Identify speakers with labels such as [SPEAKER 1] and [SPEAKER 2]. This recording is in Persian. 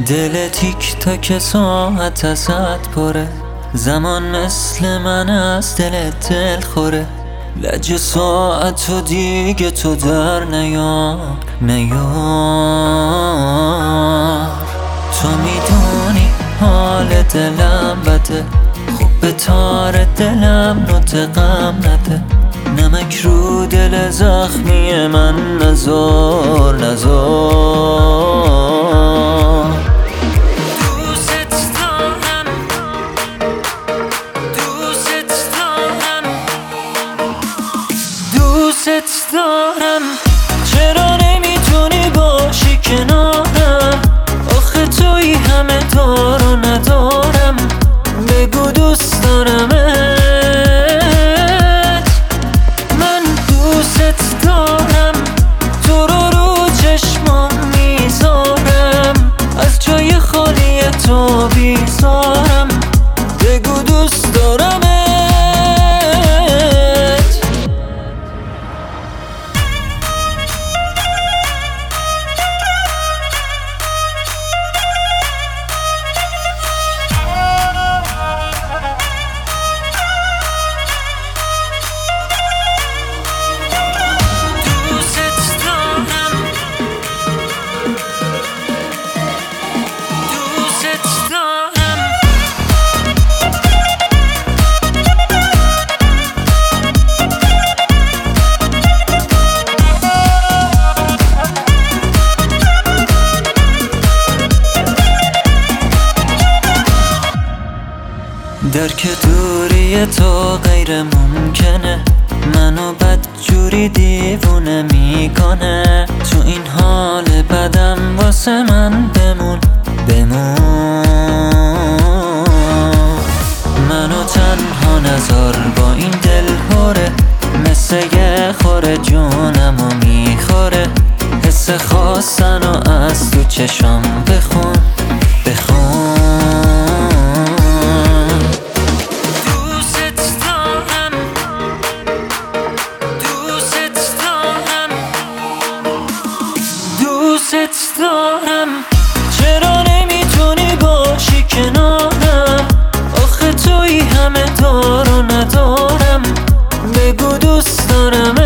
[SPEAKER 1] دل تیک تاک ساعت ازت پره، زمان مثل من از دلت دل خوره. لج ساعت و دیگه تو در نیار. تو میدونی حال دلم بده، خوب به تار دلم نوت غم نده. نمک رو دل زخمی من نزار. دوست دارم، چرا نمیتونی باشی کنارم؟ آخه توی همه دار و ندارم. بگو دوست دارمت، من دوست دارم. تو رو چشمام میذارم، از جای خالی تو بیزارم. بگو دوست دارمت. درک دوری تو غیر ممکنه، منو بدجوری دیوونه میکنه. تو این حال بدم واسه من بمون. منو تنها نذار با این دل هوره، مثل یه خوره جونمو میخوره. حس خواستنو از تو چشام بخون. دوست دارم، چرا نمیتونی باشی کنارم؟ آخه توی همه دار و ندارم. بگو دوست دارم.